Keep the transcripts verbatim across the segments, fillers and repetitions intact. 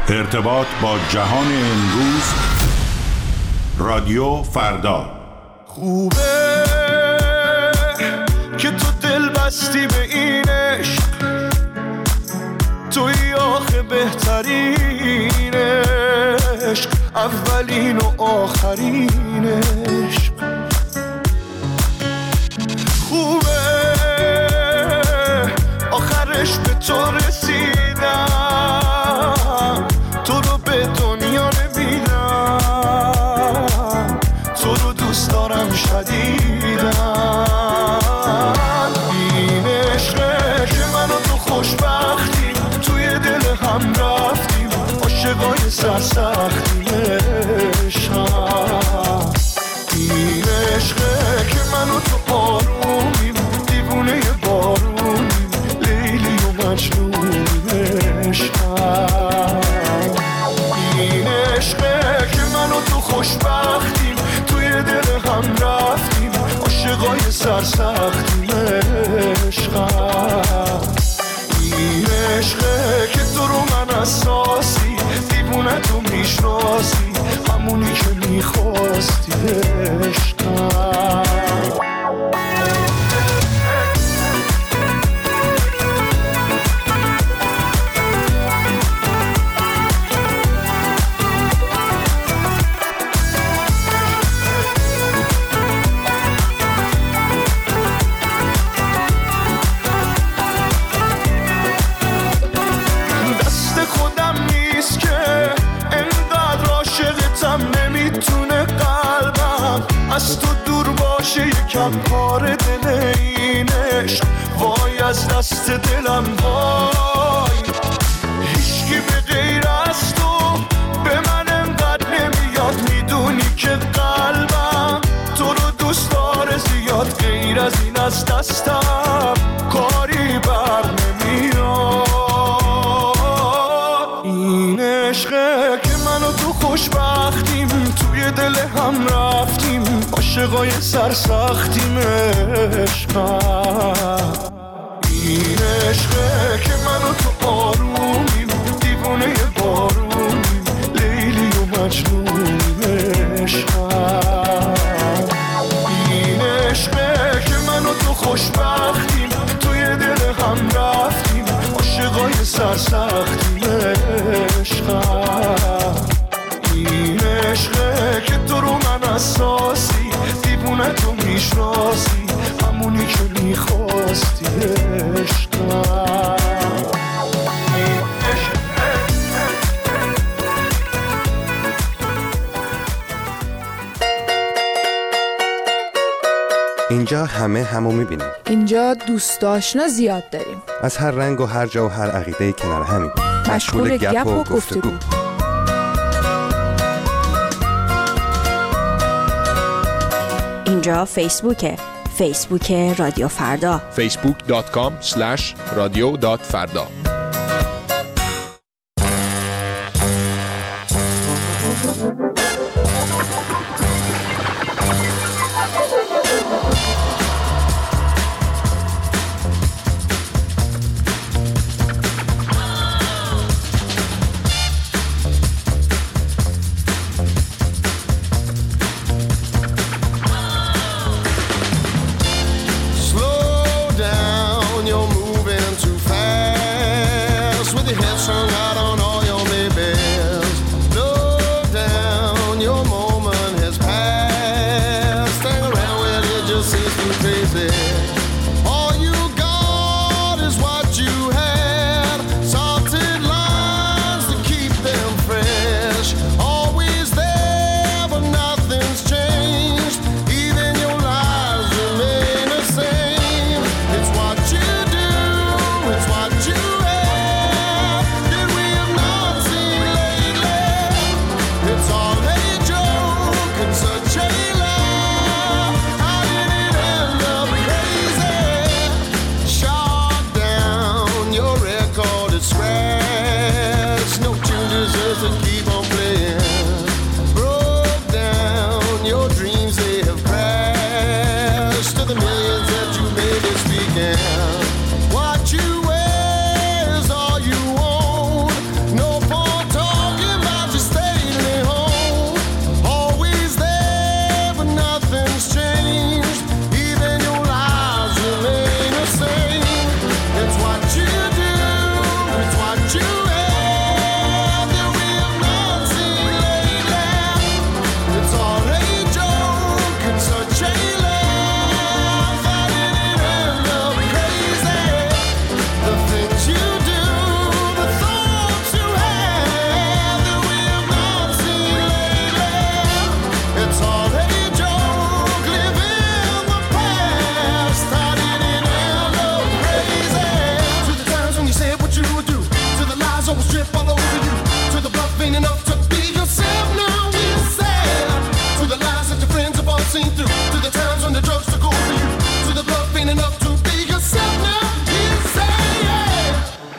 ارتباط با جهان امروز، رادیو فردا. خوبه که تو دل بستی به این عشق، توی آخه بهترین عشق، اولین و آخرین عشق. خوبه آخرش به تو رسیدم، تو رو به دنیا نمیدم، تو رو دوست دارم شدیدم. این عشقه که من و تو خوشبختیم، توی دل هم رفتیم، عاشقای سرسختیم عشقم. این عشقه که من و تو آرومیم، دیوونه بارونیم، لیلی و مجنونیم عشقم. این عشقه که من و تو خوشبختیم، توی دل هم رفتیم، عاشقای سرسختیم عشقم. این عشقه که تو رو من اساسی، دیوونه تو میشناسی، همونی که میخواستی عشقم. از تو دور باشه یکم پاره دل این عشق، وای از دست دلم وای. هیچکی به غیر از تو به من انقدر نمیاد، میدونی که قلبم تو رو دوست داره زیاد، غیر از این از دستم کاری بر نمیاد. این عشقه که من و تو خوشبختیم، توی دل هم رفتیم، عاشقای سرسختیم عشقم. این عشقه که من و تو آرومیم، دیوونه بارونیم، لیلی و مجنونیم عشقم. این عشقه که من و تو خوشبختیم، توی دل هم رفتیم، عاشقای سرسختیم عشقم. این عشقه که تو رو من اساسی، دیوونه تو میشناسی، همونی که میخواستی عشقم. اینجا همه همو میبینیم. اینجا دوست آشنا زیاد داریم، از هر رنگ و هر جا و هر عقیده کنار همین، مشغول گپ و گفتگو. اینجا فیسبوکه، فیسبوک رادیو فردا، فیسبوک دات کام اسلش رادیو دات فردا. What you wear is all you own. No fault. ain't enough to be yourself. Now we're sad to the lies that your friends have all seen through, to the times when the drugs took over you, to the bluff ain't enough to be yourself. Now we're sad.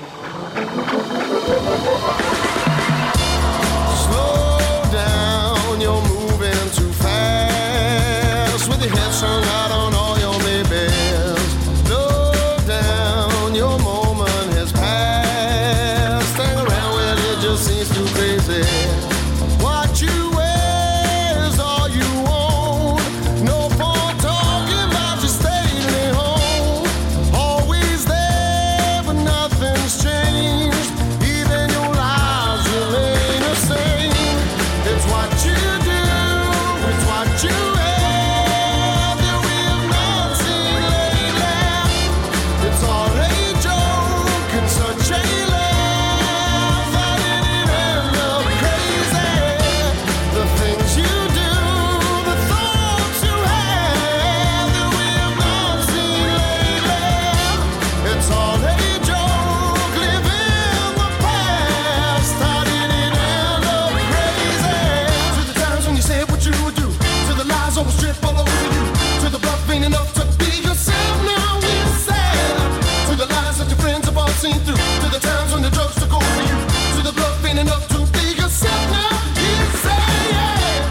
Slow down, you're moving too fast, with your head strung out on all your babies. Slow down, your moment has passed. Hang around where it just seems too crazy. What you wear is all you own. No point talking about you staying home. Always there, but nothing's changed. Even your lives remain the same. It's what you do, it's what you have that we have not seen lately. It's all a joke, it's such a laugh. How did it end up crazy? The things you do, the thoughts you have that we have not seen lately. It's all a joke, living the past. How did it end up crazy? To the times when you said what you would do, to the lies always drip all over you, to the bluff ain't enough to be yourself. Now we're sad to the lies that your friends have all seen through, to the times when the drugs took over you, to the bluff ain't enough to be yourself. Now we're sad.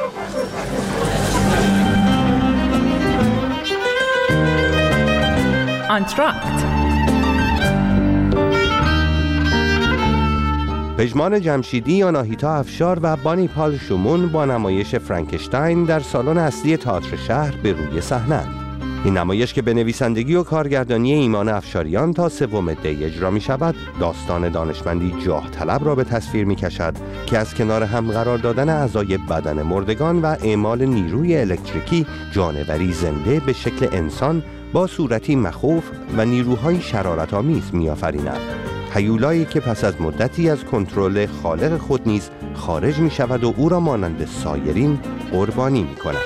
آنتراکت. پژمان جمشیدی، آناهیتا افشار و بانی پال شومون با نمایش فرانکشتاین در سالن اصلی تئاتر شهر به روی صحنه‌اند. این نمایش که به نویسندگی و کارگردانی ایمان افشاریان تا سوم دی اجرا می شود، داستان دانشمندی جاه طلب را به تصویر می کشد که از کنار هم قرار دادن اعضای بدن مردگان و اعمال نیروی الکتریکی، جانوری زنده به شکل انسان با صورتی مخوف و نیروهای شرارت‌آمیز می‌آفریند. هیولایی که پس از مدتی از کنترل خالق خود نیز خارج می شود و او را مانند سایرین قربانی می کند.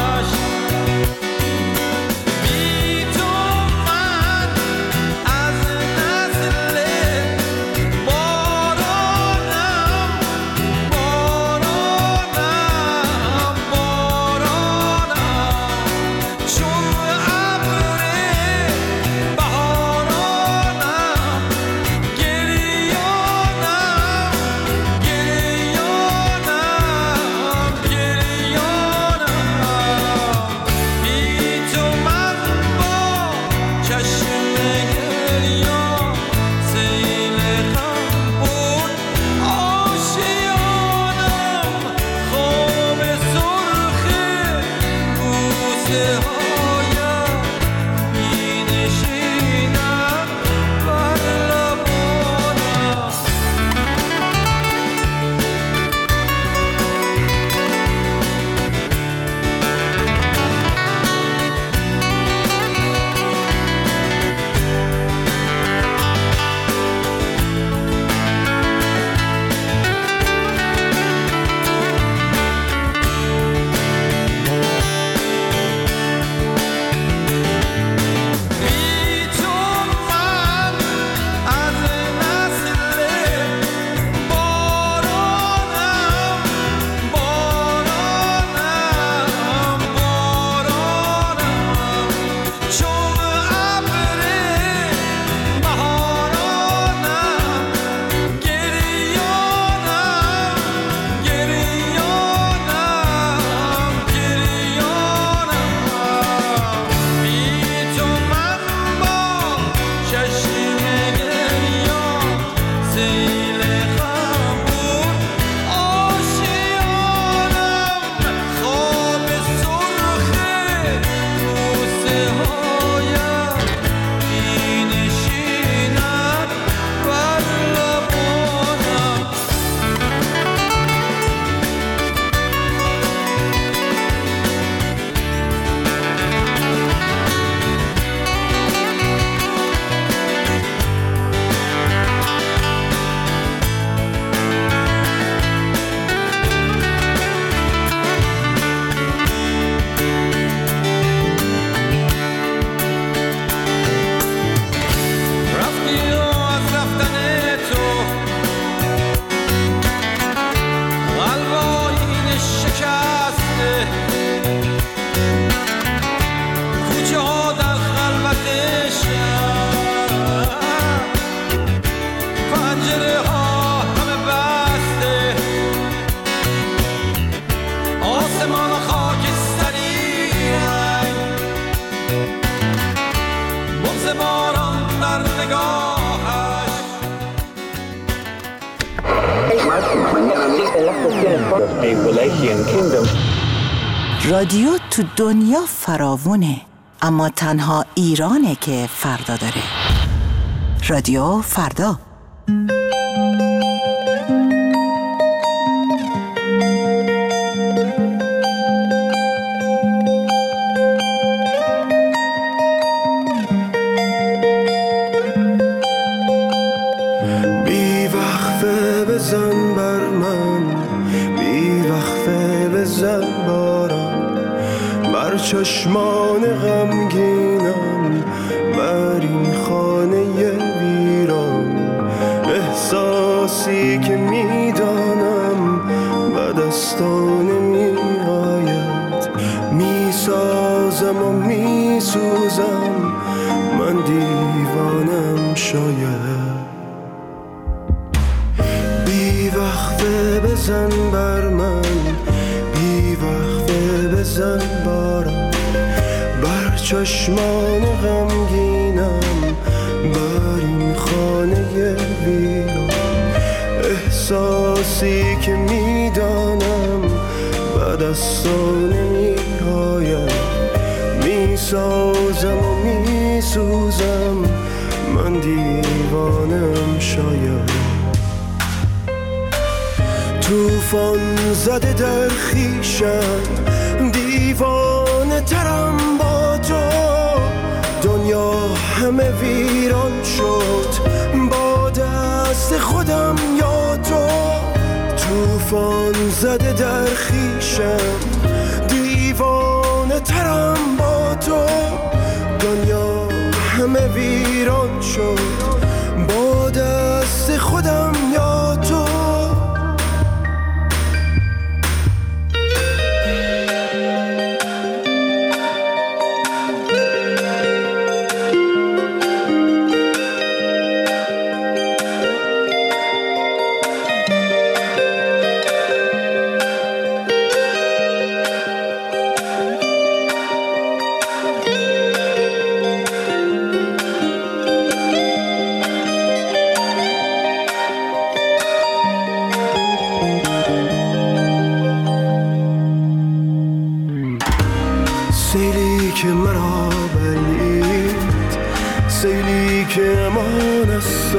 As در نگاهش. رادیو تو دنیا فراوونه، اما تنها ایرانه که فردا داره. رادیو فردا. بی وقفه بزن بر من، بی وقفه بزن بارم، بر چشمان غمگینم، بر این خانه ویران. احساسی که میدانم به دستان می آید، میسازم و میسوزم، من دیوانم شاید. بی وقفه بزن بر من، بی وقفه بزن بارم، بر چشمان غمگینم، بر این خانه ویران. احساسی که میدانم به دستان می آید، میسازم و میسوزم، من دیوانم شاید. توفان زده در خیشم، دیوانه ترم با تو، دنیا همه ویران شد با دست خودم یا تو. توفان زده در خیشم، دیوانه ترم با تو، دنیا همه ویران شد با دست خودم یا تو. سیلی که مرا بلید، سیلی که امان است،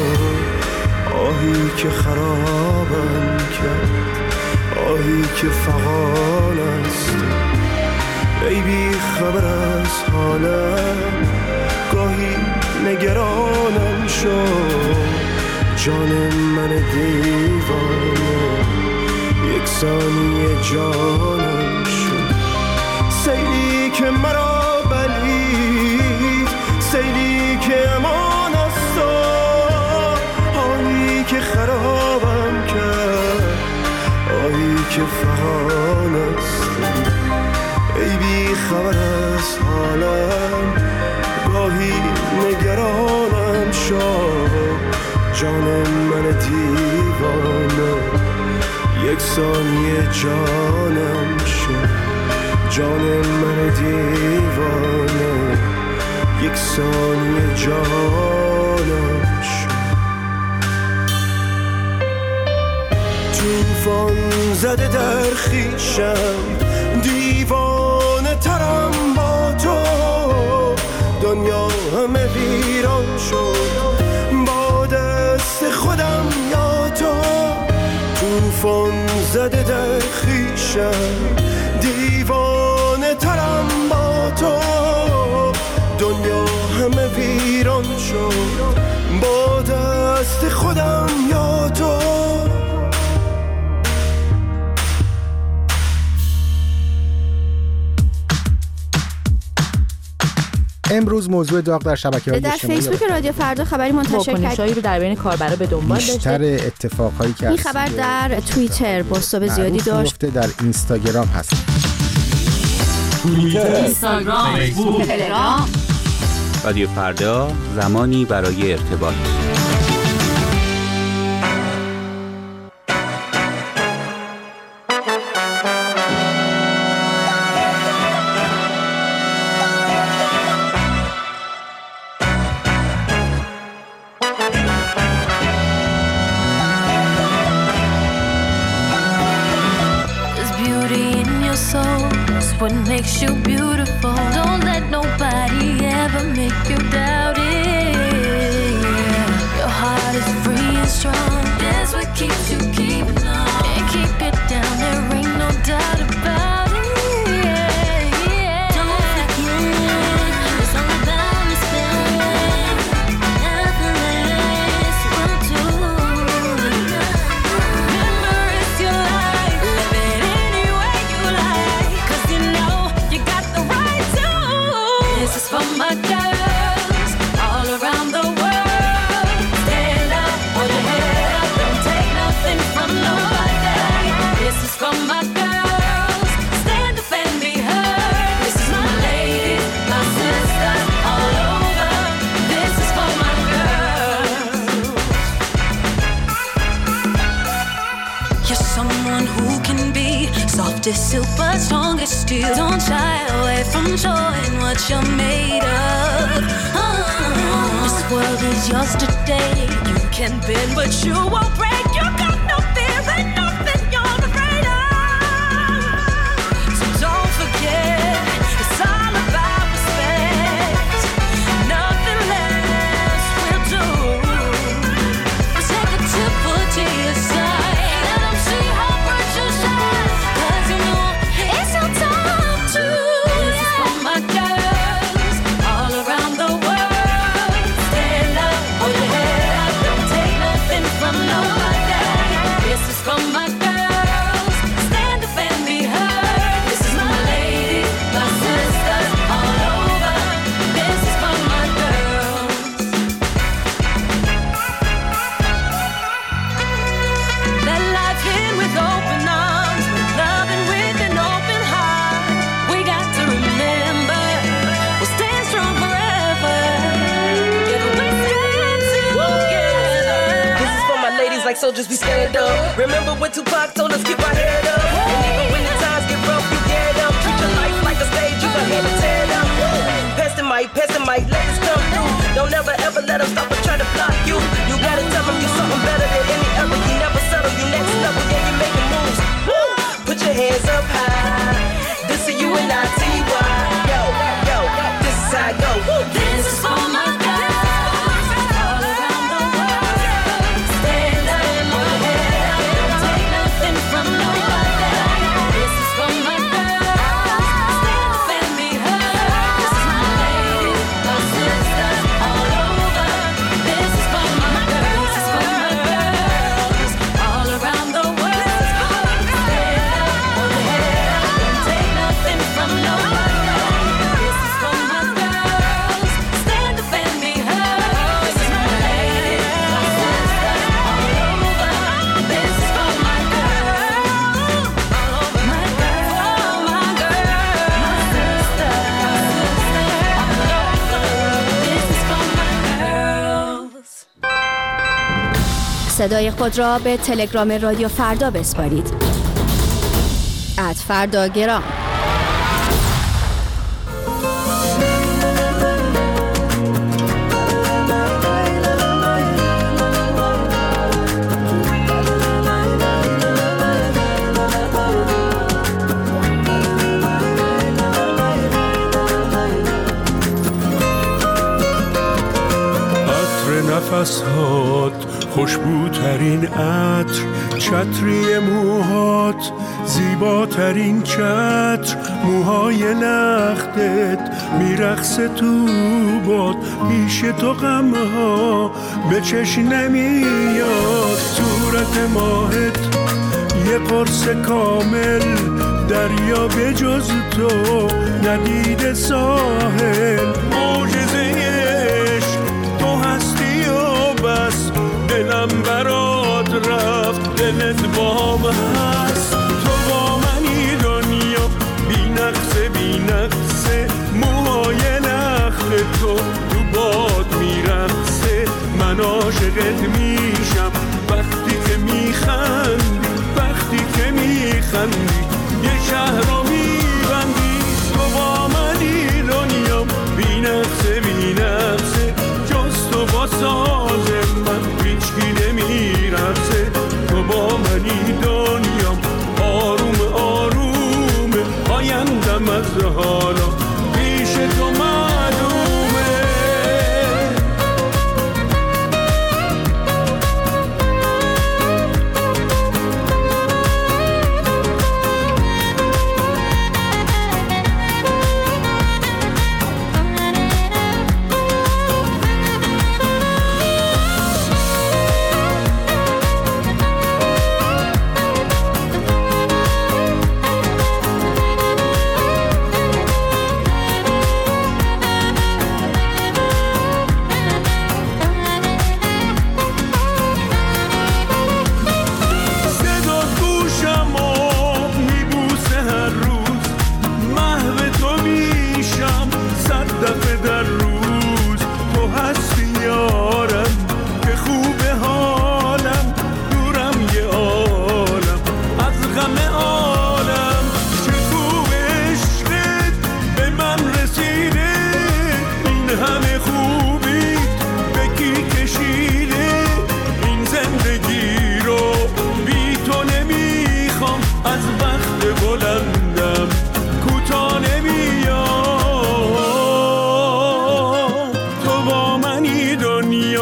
آهی که خرابم کرد، آهی که فغان است. ای بی خبر از حالم، گاهی نگرانم شد، جان من دیوانه یک ثانیه جانم شد. سیلی که مرا بلید، سیلی که امان است، آهی که خرابم کرد، آهی که فغان است. ای بی خبر از حالم، گاهی نگرانم شد، جان من دیوانه یک ثانیه جانم شد، جان من دیوانه یک ثانیه جانم شد. توفان زده در خیشم، دیوانه ترم با تو، دنیا همه ویران شد با دست خودم یا تو. توفان زده در خیشم، دیوانه ترم با تو، دنیا همه ویران شد با دست خودم یا تو. امروز موضوع داغ در شبکه‌های در اجتماعی فیسبوک رادیو فردا خبری منتشر واکنش‌هایی رو در بین کاربرا به دنبال داشته. بیشتر اتفاقایی که این خبر در توییتر بازتاب زیادی داشت، در اینستاگرام هست. توییتر، اینستاگرام، فیسبوک، تلگرام. رادیو فردا، زمانی برای ارتباط. what makes you beautiful. Don't let nobody ever make you doubt it. Your heart is free and strong. That's what keeps you keeping on. And keep it down, there ain't no doubt about it. Don't forget, it's all about respect. Nothing less will do. Remember, it's your life. Live it any way you like. 'Cause you know you got the right to. This is for my girls all around the world. Stand up, hold your head up, don't take nothing from nobody. This is for my girls, stand up and be heard. This is my ladies, my sisters all over. This is for my girls. You're someone who can be soft as silk but strong as steel. Don't shy away from showing what you're made of. Oh, this world is yours today. You can bend but you won't break. You got no fear and nothing you're afraid of. So don't forget, it's all about respect. Nothing less will do. Take a tip to your side. Let them see how bright you shine. 'Cause you know it's your time to. This is for my girls all around the world. Stand up, hold your head up, don't take nothing from nobody. This is for my girls, stand up and be heard. This is my ladies, my sisters all over. This is for my girls. Let life in with open arms, with love and with an open heart. We got to remember, we'll stand strong forever. Together we stand together. This is for my ladies like soldiers, we stand up. Remember when Tupac told us keep our head up. And even when the times get rough, you get up. Treat your life like a stage, you got hand to tear it up. Pass the mic, pass the mic, ladies come through. Don't ever ever let them stop or try to block you. You gotta tell them you're something better than any other. You never settle, you next level, yeah, you making moves. Woo! Put your hands up high. This is you and I, T Y. Yo, yo, this is how I go. Woo! This is for my girls all around the world. Stand up, hold your head up, don't take nothing from nobody. This is for my girls, stand up and be heard. This is my ladies, my sisters all over. This is for my girls, this is for my girls all around the world. Stand up, hold your head up, don't take nothing from nobody. This is for my girls, stand up and be heard. This is my ladies, my sisters all over. This is for my girls, all over my girl, my girl, my sister, all over. This is for my girls. صدای خود را به تلگرام رادیو فردا بسپارید. ات فرداگرام. عطر نفسهات خوشبوترین عطر، چتری موهات زیباترین چتر، موهای لختت میرقصه تو باد، پیش تو غمها به چشم نمیاد، صورت ماهت یه قرص کامل، دریا به جز تو ندیده ساحل، معجزه عشق تو هستی و بس، دلم برات رفت دلت بام هست، تو با منی دنیا بی نقصه بی نقصه، موهای لخت تو تو باد میرقصه، من عاشقت میشم وقتی که میخندی، وقتی که میخندی یه شهر رو میبندی، تو با منی دنیا بی نقصه بی نقصه، جز تو با ساز من هیچکی نمیرقصه، تو با منی دنیا آروم آروم آیندم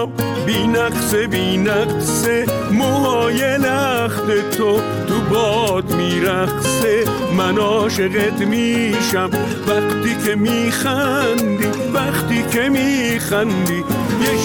بی نقصه بی نقصه موهای لخت تو تو باد میرقصه. من عاشقت میشم وقتی که میخندی، وقتی که میخندی. یه